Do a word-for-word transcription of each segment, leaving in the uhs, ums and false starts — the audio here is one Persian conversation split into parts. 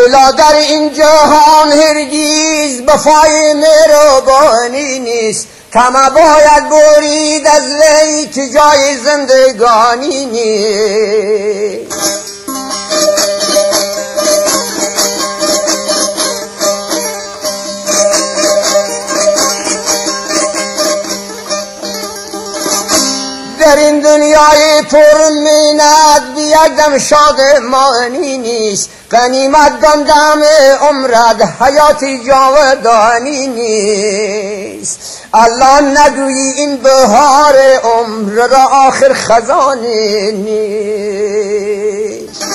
مولا در این جهان هرگیز بفای مهربانی نیست، طمع باید برید از وی که جای زندگانی نیست. در این دنیای پر منت بی یک دم شادمانی نیست، غنیمت دان دم عمرت حیات جاودانی نیست. الله نگویی این بهار عمر را آخر خزانه نیست.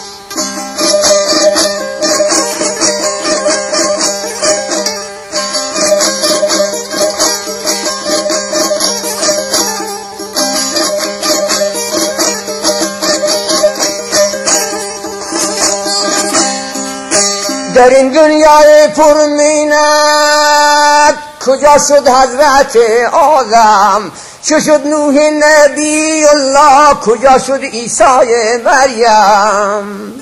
در این دنیای پرمینت کجا شد حضرت آدم؟ چه شد نوح نبی الله؟ کجا شد عیسی مریم؟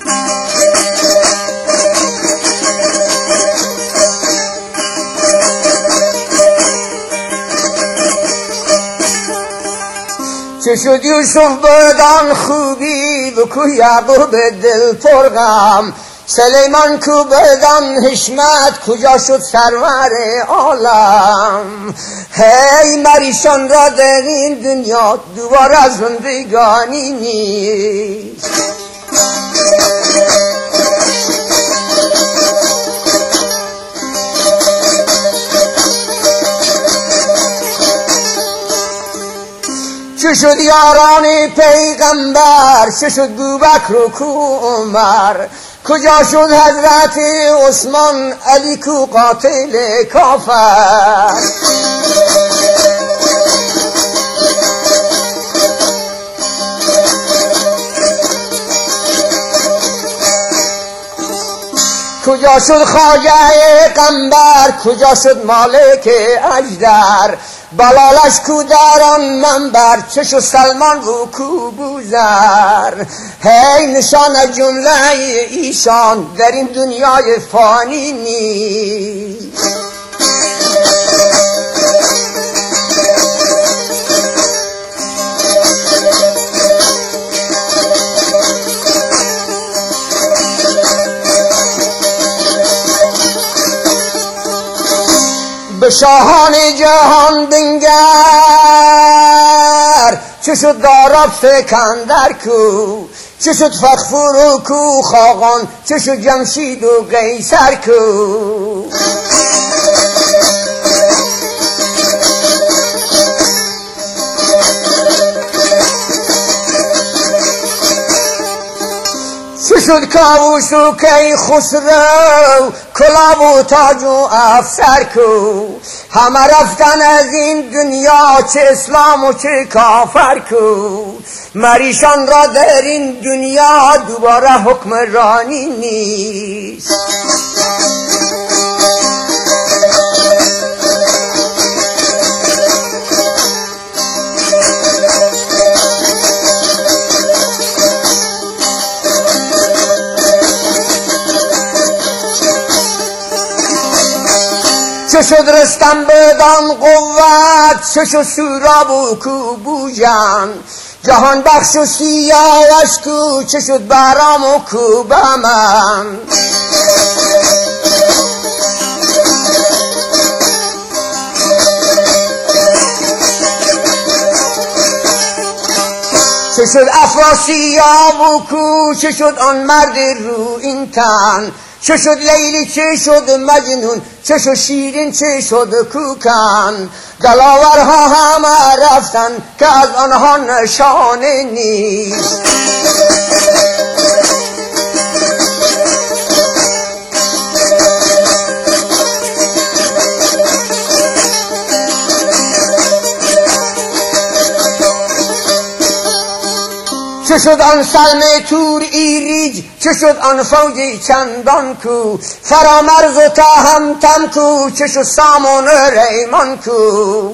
چه شد یوسف بدان خوبی و کو یعقوب دل پرغم؟ سلیمان کو بدان حشمت کجا شد سرور عالم؟ هی مریشان را در این دنیا دوباره زندگانی نیست. چه شد یاران پیغمبر؟ چه شد بوبکر و کو عمر؟ کجا شد حضرت عثمان علی کو قاتل کافر؟ کجا شد خواجه قنبر؟ کجا شد مالک اجدر؟ بلالش کو در آن منبر؟ چه شد سلمان و کو بوذر؟ هی نشان جمله ایشان در این دنیای فانی نیست. به شاهان جهان بنگر چه شد داراب سکندر کو؟ چه شد فخفور و کو خاقان؟ چه شد جمشید و قیصر کو؟ چه شد کاووس و کی خسرو؟ کلاه و تاج و افسر کو؟ همه رفتن از این دنیا، چه اسلام و چه کافر کو؟ مریشان را در این دنیا دوباره حکمرانی نیست. چه شد رستم بدان قوت؟ چه شد سوراب و کو بوجن؟ جهان بخش و سیاوش کو؟ چه شد بهرام و کو بهمن؟ چه شد افراسیاب و کو؟ چه شد آن مرد رو این تن؟ چه شد لیلی؟ چه شد مجنون؟ چه شد شیرین؟ چه شد کوکن؟ دلاورها همه رفتن که از آنها نشانه نیست. چه شد آن سلم تور ایریج؟ چه شد آن فوج چندان کو؟ فرامرز و تهمتن کو؟ چه شد سامان ریمان کو؟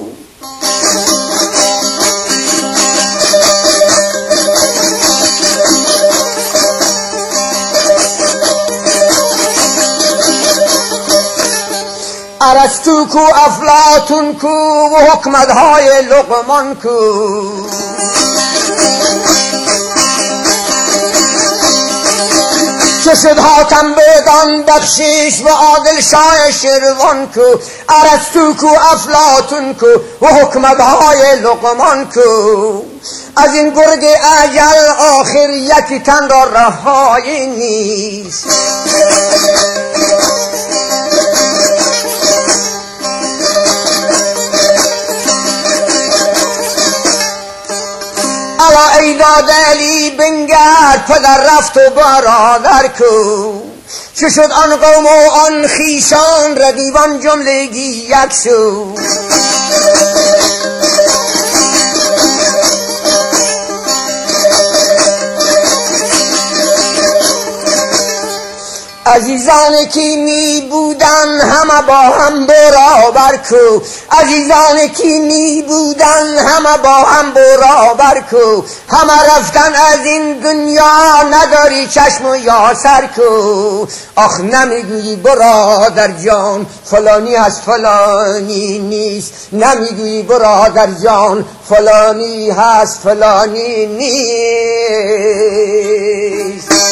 ارسطو کو، افلاطون کو و حکمتهای لقمان کو. چه شد حاتم بدان بخشش و عادل شاه شروان کو. ارسطو کو، افلاطون کو و حکمتهای لقمان کو. از این گرگ اجل آخر یکی تن را رهایی نیست. الا ای داد علی بنگر، پدر رفت و برادر کو. چه شد آن قوم و آن خیشان، ردیوان جملگی یک سو. عزیزان کی می بودن همه با هم برابر کو. عزیزان کی می بودن همه با هم برابر کو. همه رفتن از این دنیا، نداری چشم و یا سر کو. آخ نمیگویی برادر جان، فلانی از فلانی نیست. نمیگویی برادر جان، فلانی هست فلانی نیست.